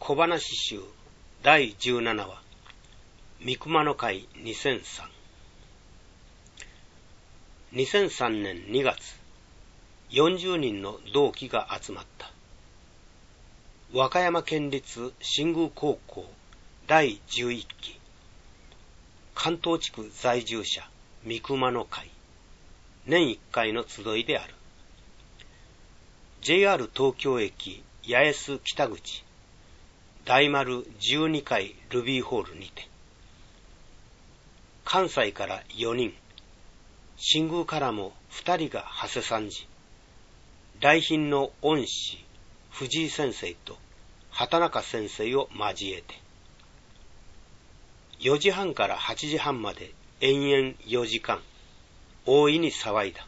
小話集第17話三熊野会2003 2003年2月40人の同期が集まった。和歌山県立新宮高校第11期関東地区在住者三熊野会年1回の集いである。 JR 東京駅八重洲北口大丸12階ルビーホールにて、関西から4人、新宮からも2人が長谷参事、来賓の恩師藤井先生と畑中先生を交えて、4時半から8時半まで延々4時間、大いに騒いだ。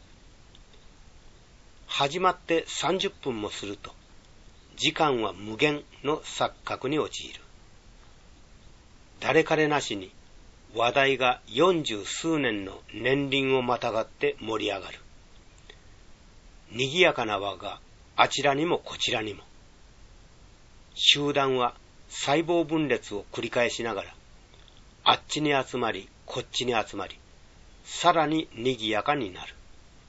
始まって30分もすると、時間は無限の錯覚に陥る。誰彼なしに話題が40数年の年輪をまたがって盛り上がる。賑やかな輪があちらにもこちらにも。集団は細胞分裂を繰り返しながら、あっちに集まり、こっちに集まり、さらに賑やかになる。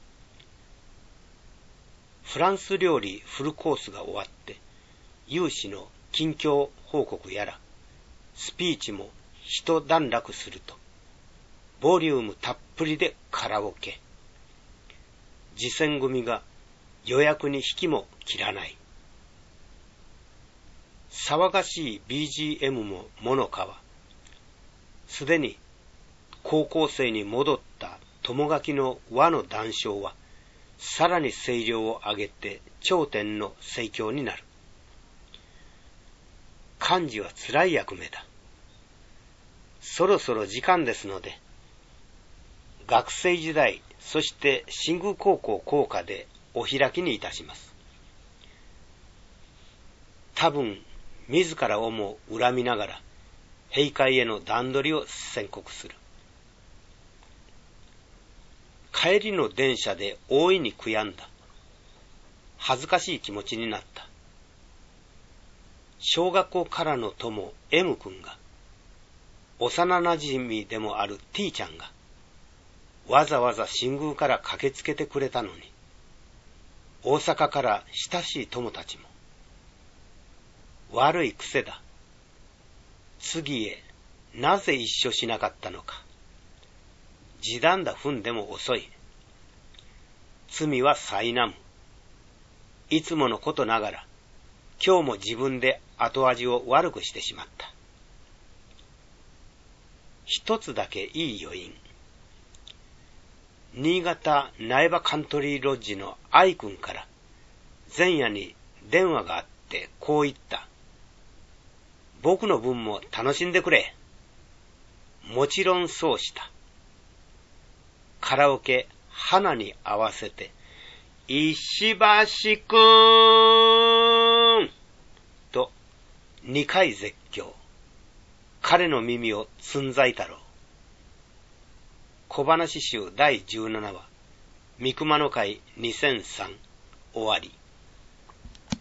フランス料理フルコースが終わって、有志の近況報告やら、スピーチも一段落すると、ボリュームたっぷりでカラオケ。次戦組が予約に引きも切らない。騒がしい BGM もものかは、すでに高校生に戻った友垣の和の談笑は、さらに声量を上げて頂点の盛況になる。幹事は辛い役目だ。そろそろ時間ですので、学生時代、そして新宮高校校歌でお開きにいたします。多分、自らをも恨みながら、閉会への段取りを宣告する。帰りの電車で大いに悔やんだ。恥ずかしい気持ちになった。小学校からの友 M 君が、幼馴染でもある T ちゃんが、わざわざ新宮から駆けつけてくれたのに、大阪から親しい友たちも、悪い癖だ。次へなぜ一緒しなかったのか。地団だ踏んでも遅い。罪は苛む。いつものことながら、今日も自分で後味を悪くしてしまった。一つだけいい余韻。新潟苗場カントリーロッジの愛くんから前夜に電話があってこう言った。僕の分も楽しんでくれ。もちろんそうした。カラオケ花に合わせて石橋くーんと2回絶叫。彼の耳をつんざいたろう。小話集第17話三熊野会2003終わり。